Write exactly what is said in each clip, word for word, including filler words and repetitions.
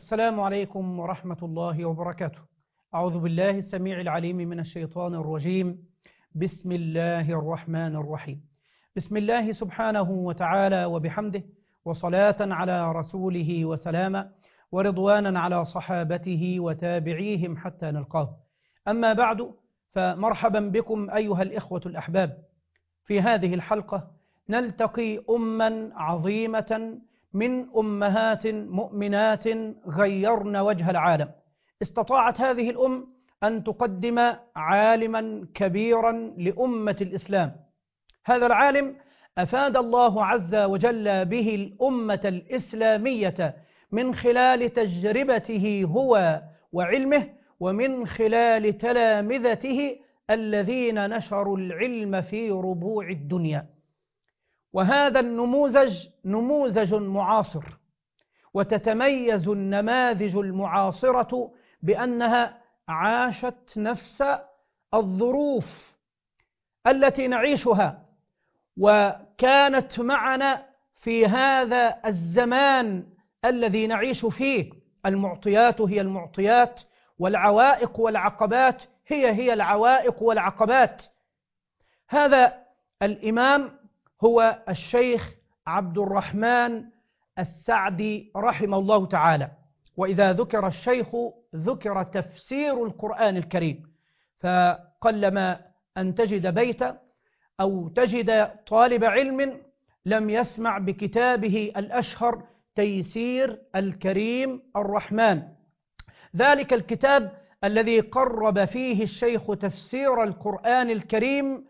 السلام عليكم ورحمة الله وبركاته. أعوذ بالله السميع العليم من الشيطان الرجيم. بسم الله الرحمن الرحيم. بسم الله سبحانه وتعالى وبحمده، وصلاة على رسوله وسلاما، ورضوانا على صحابته وتابعيهم حتى نلقاه. أما بعد، فمرحبا بكم أيها الإخوة الأحباب. في هذه الحلقة نلتقي أما عظيمة من أمهات مؤمنات غيرن وجه العالم. استطاعت هذه الأم أن تقدم عالما كبيرا لأمة الإسلام. هذا العالم أفاد الله عز وجل به الأمة الإسلامية من خلال تجربته هو وعلمه، ومن خلال تلامذته الذين نشروا العلم في ربوع الدنيا. وهذا النموذج نموذج معاصر، وتتميز النماذج المعاصرة بأنها عاشت نفس الظروف التي نعيشها، وكانت معنا في هذا الزمان الذي نعيش فيه. المعطيات هي المعطيات، والعوائق والعقبات هي هي العوائق والعقبات. هذا الإمام هو الشيخ عبد الرحمن السعدي رحمه الله تعالى. وإذا ذكر الشيخ ذكر تفسير القرآن الكريم، فقلما أن تجد بيتا أو تجد طالب علم لم يسمع بكتابه الأشهر تيسير الكريم الرحمن. ذلك الكتاب الذي قرب فيه الشيخ تفسير القرآن الكريم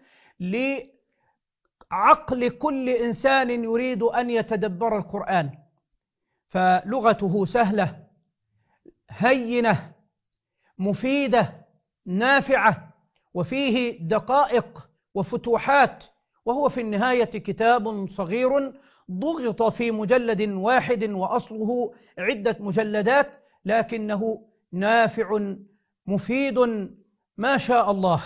لعقل كل إنسان يريد أن يتدبر القرآن. فلغته سهلة هينة مفيدة نافعة، وفيه دقائق وفتوحات، وهو في النهاية كتاب صغير ضغط في مجلد واحد وأصله عدة مجلدات، لكنه نافع مفيد ما شاء الله.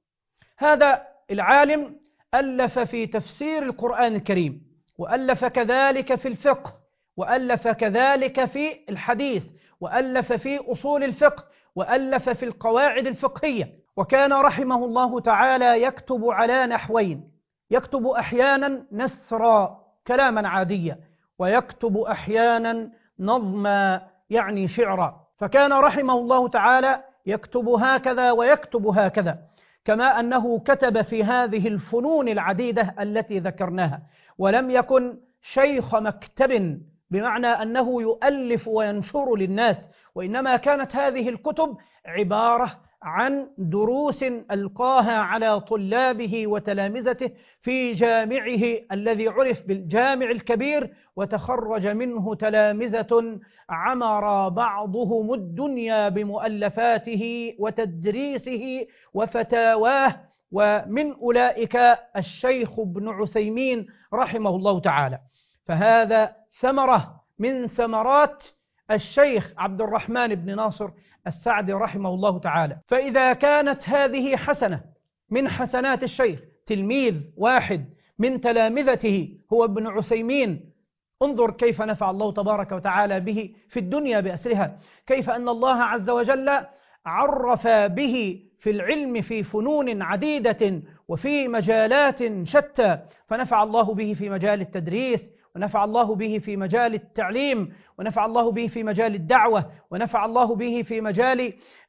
هذا العالم ألف في تفسير القرآن الكريم، وألف كذلك في الفقه، وألف كذلك في الحديث، وألف في أصول الفقه، وألف في القواعد الفقهية. وكان رحمه الله تعالى يكتب على نحوين: يكتب أحيانا نثرا كلاما عاديا، ويكتب أحيانا نظما يعني شعرا. فكان رحمه الله تعالى يكتب هكذا ويكتب هكذا، كما أنه كتب في هذه الفنون العديدة التي ذكرناها. ولم يكن شيخ مكتب بمعنى أنه يؤلف وينشر للناس، وإنما كانت هذه الكتب عبارة عن دروس ألقاها على طلابه وتلامذته في جامعه الذي عرف بالجامع الكبير، وتخرج منه تلامذة عمر بعضهم الدنيا بمؤلفاته وتدريسه وفتاواه. ومن أولئك الشيخ ابن عثيمين رحمه الله تعالى. فهذا ثمرة من ثمرات الشيخ عبد الرحمن بن ناصر السعدي رحمه الله تعالى. فإذا كانت هذه حسنة من حسنات الشيخ، تلميذ واحد من تلامذته هو ابن عثيمين، انظر كيف نفع الله تبارك وتعالى به في الدنيا بأسرها، كيف أن الله عز وجل عرف به في العلم في فنون عديدة وفي مجالات شتى. فنفع الله به في مجال التدريس، ونفع الله به في مجال التعليم، ونفع الله به في مجال الدعوة، ونفع الله به في مجال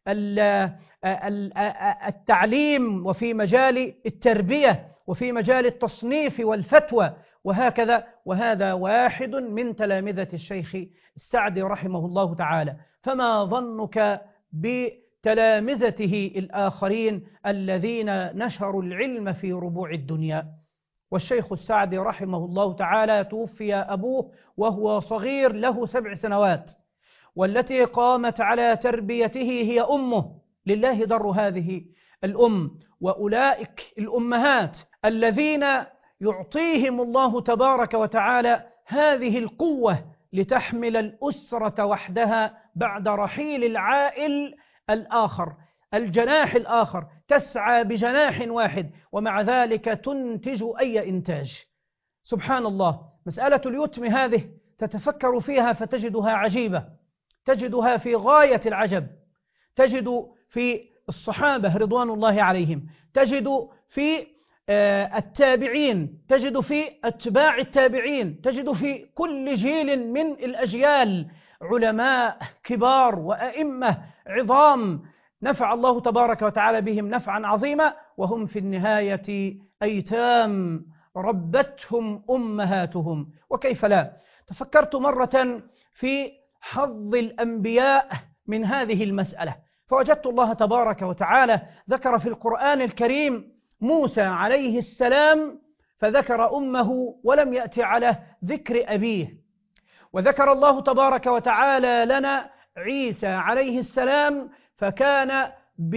التعليم، وفي مجال التربية، وفي مجال التصنيف والفتوى، وهكذا. وهذا واحد من تلامذة الشيخ السعدي رحمه الله تعالى. فما ظنك بتلامذته الآخرين الذين نشروا العلم في ربوع الدنيا؟ والشيخ السعدي رحمه الله تعالى توفي أبوه وهو صغير له سبع سنوات، والتي قامت على تربيته هي أمه. لله در هذه الأم وأولئك الأمهات الذين يعطيهم الله تبارك وتعالى هذه القوة لتحمل الأسرة وحدها بعد رحيل العائل الآخر، الجناح الآخر، تسعى بجناح واحد، ومع ذلك تنتج أي إنتاج. سبحان الله. مسألة اليتم هذه تتفكر فيها فتجدها عجيبة، تجدها في غاية العجب، تجد في الصحابة رضوان الله عليهم، تجد في التابعين، تجد في أتباع التابعين، تجد في كل جيل من الأجيال علماء كبار وأئمة عظام نفع الله تبارك وتعالى بهم نفعا عظيما، وهم في النهاية أيتام ربتهم أمهاتهم. وكيف لا؟ تفكرت مرة في حظ الأنبياء من هذه المسألة، فوجدت الله تبارك وتعالى ذكر في القرآن الكريم موسى عليه السلام فذكر أمه ولم يأتي على ذكر أبيه، وذكر الله تبارك وتعالى لنا عيسى عليه السلام فكان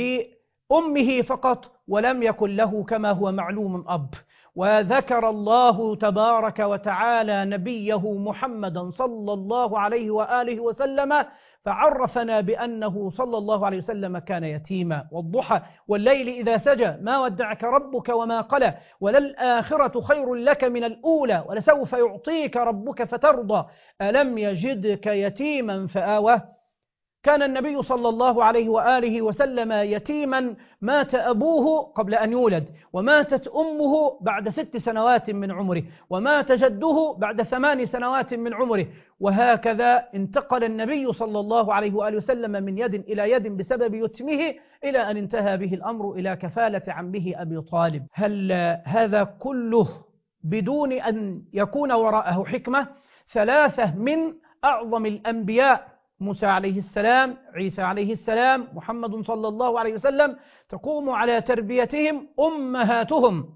بأمه فقط ولم يكن له كما هو معلوم أب، وذكر الله تبارك وتعالى نبيه محمدا صلى الله عليه وآله وسلم فعرفنا بأنه صلى الله عليه وسلم كان يتيما، والضحى والليل إذا سجى ما ودعك ربك وما قلى، وللآخرة خير لك من الأولى ولسوف يعطيك ربك فترضى، ألم يجدك يتيما فآوى. كان النبي صلى الله عليه وآله وسلم يتيما، مات أبوه قبل أن يولد، وماتت أمه بعد ست سنوات من عمره، ومات جده بعد ثمان سنوات من عمره، وهكذا انتقل النبي صلى الله عليه وآله وسلم من يد إلى يد بسبب يتمه إلى أن انتهى به الأمر إلى كفالة عمه أبي طالب. هل هذا كله بدون أن يكون وراءه حكمة؟ ثلاثة من أعظم الأنبياء موسى عليه السلام، عيسى عليه السلام، محمد صلى الله عليه وسلم تقوم على تربيتهم أمهاتهم،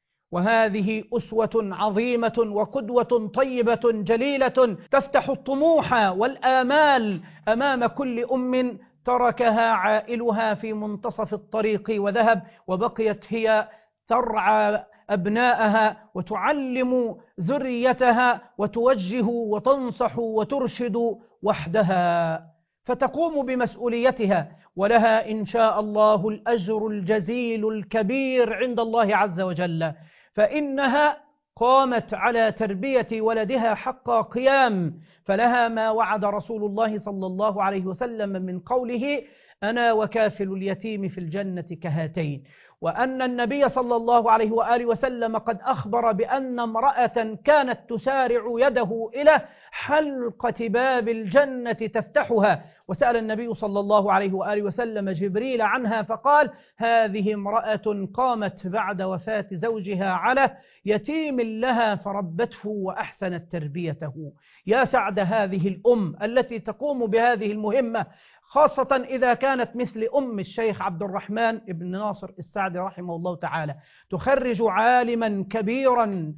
وهذه أسوة عظيمة وقدوة طيبة جليلة تفتح الطموح والآمال أمام كل أم تركها عائلها في منتصف الطريق وذهب، وبقيت هي ترعى أبناءها وتعلم ذريتها وتوجه وتنصح وترشد وحدها، فتقوم بمسؤوليتها، ولها إن شاء الله الأجر الجزيل الكبير عند الله عز وجل، فإنها قامت على تربية ولدها حق قيام، فلها ما وعد رسول الله صلى الله عليه وسلم من قوله أنا وكافل اليتيم في الجنة كهاتين، وأن النبي صلى الله عليه وآله وسلم قد أخبر بأن امرأة كانت تسارع يده إلى حلقة باب الجنة تفتحها، وسأل النبي صلى الله عليه وآله وسلم جبريل عنها فقال هذه امرأة قامت بعد وفاة زوجها على يتيم لها فربته وأحسنت تربيته. يا سعد هذه الأم التي تقوم بهذه المهمة، خاصة إذا كانت مثل أم الشيخ عبد الرحمن بن ناصر السعدي رحمه الله تعالى، تخرج عالما كبيرا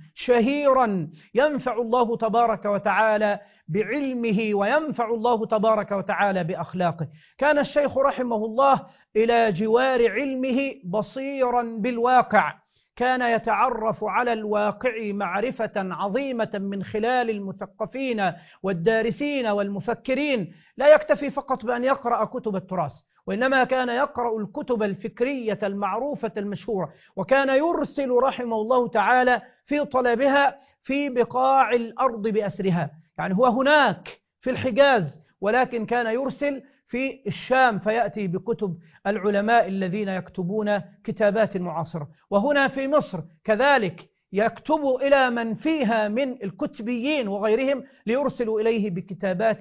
شهيرا ينفع الله تبارك وتعالى بعلمه وينفع الله تبارك وتعالى بأخلاقه. كان الشيخ رحمه الله إلى جوار علمه بصيرا بالواقع، كان يتعرف على الواقع معرفة عظيمة من خلال المثقفين والدارسين والمفكرين، لا يكتفي فقط بأن يقرأ كتب التراث، وإنما كان يقرأ الكتب الفكرية المعروفة المشهورة، وكان يرسل رحمه الله تعالى في طلبها في بقاع الأرض بأسرها، يعني هو هناك في الحجاز ولكن كان يرسل في الشام فيأتي بكتب العلماء الذين يكتبون كتابات معاصرة، وهنا في مصر كذلك يكتب إلى من فيها من الكتبيين وغيرهم ليرسلوا إليه بكتابات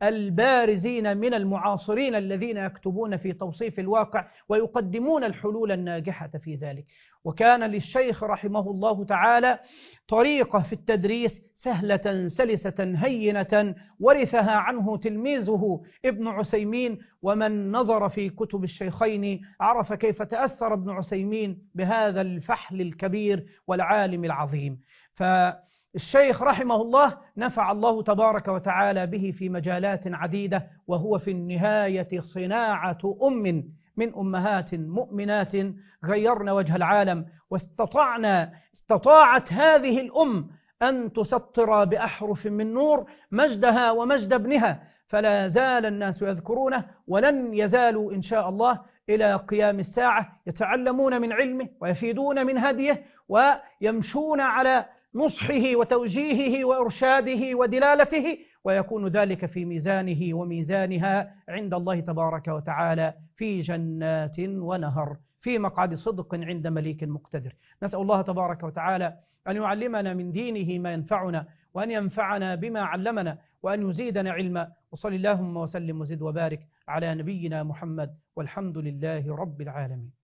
البارزين من المعاصرين الذين يكتبون في توصيف الواقع ويقدمون الحلول الناجحة في ذلك. وكان للشيخ رحمه الله تعالى طريقة في التدريس سهلة سلسة هينة ورثها عنه تلميذه ابن عثيمين، ومن نظر في كتب الشيخين عرف كيف تأثر ابن عثيمين بهذا الفحل الكبير والعالم العظيم. فالشيخ رحمه الله نفع الله تبارك وتعالى به في مجالات عديدة، وهو في النهاية صناعة أم من أمهات مؤمنات غيرن وجه العالم، واستطعنا استطاعت هذه الأم أن تسطر بأحرف من نور مجدها ومجد ابنها، فلا زال الناس يذكرونه ولن يزالوا إن شاء الله إلى قيام الساعة يتعلمون من علمه ويفيدون من هديه ويمشون على نصحه وتوجيهه وإرشاده ودلالته، ويكون ذلك في ميزانه وميزانها عند الله تبارك وتعالى في جنات ونهر في مقعد صدق عند مليك مقتدر. نسأل الله تبارك وتعالى أن يعلمنا من دينه ما ينفعنا، وأن ينفعنا بما علمنا، وأن يزيدنا علما. وصل اللهم وسلم وزد وبارك على نبينا محمد، والحمد لله رب العالمين.